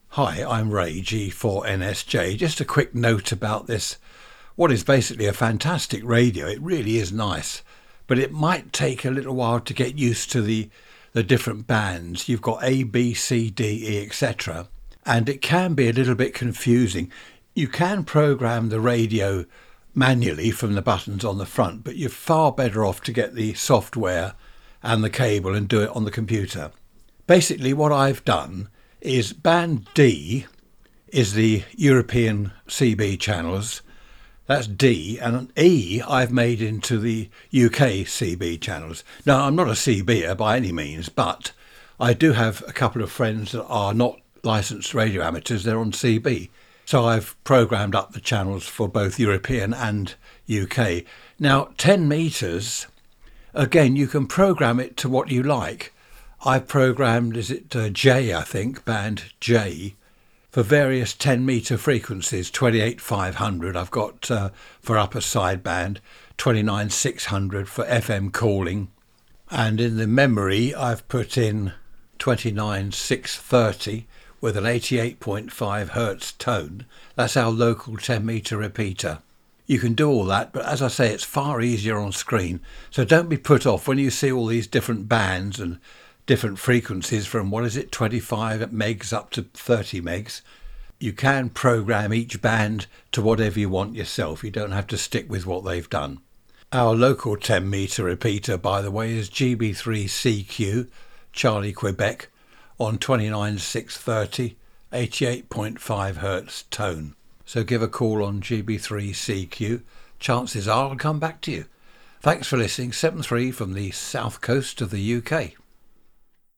Hi, I'm Ray G4NSJ. Just a quick note about this. What is basically a fantastic radio. It really is nice, but it might take a little while to get used to the different bands. You've got A, B, C, D, E, etc. And it can be a little bit confusing. You can program the radio manually from the buttons on the front, but you're far better off to get the software and the cable and do it on the computer. Basically what I've done is band D is the European CB channels. That's D, and E I've made into the UK CB channels. Now, I'm not a CBer by any means, but I do have a couple of friends that are not licensed radio amateurs. They're on CB. So I've programmed up the channels for both European and UK. Now, 10 meters, again, you can program it to what you like. I've programmed, J, I think, band J, for various 10 metre frequencies, 28,500 I've got for upper sideband, 29,600 for FM calling, and in the memory I've put in 29,630 with an 88.5 hertz tone. That's our local 10 metre repeater. You can do all that, but as I say, it's far easier on screen, so don't be put off when you see all these different bands and different frequencies from 25 megs up to 30 megs. You can program each band to whatever you want yourself. You don't have to stick with what they've done. Our local 10 metre repeater, by the way, is GB3CQ Charlie Quebec on 29,630 88.5 hertz tone. So give a call on GB3CQ. Chances are I'll come back to you. Thanks for listening. 7-3 from the south coast of the UK.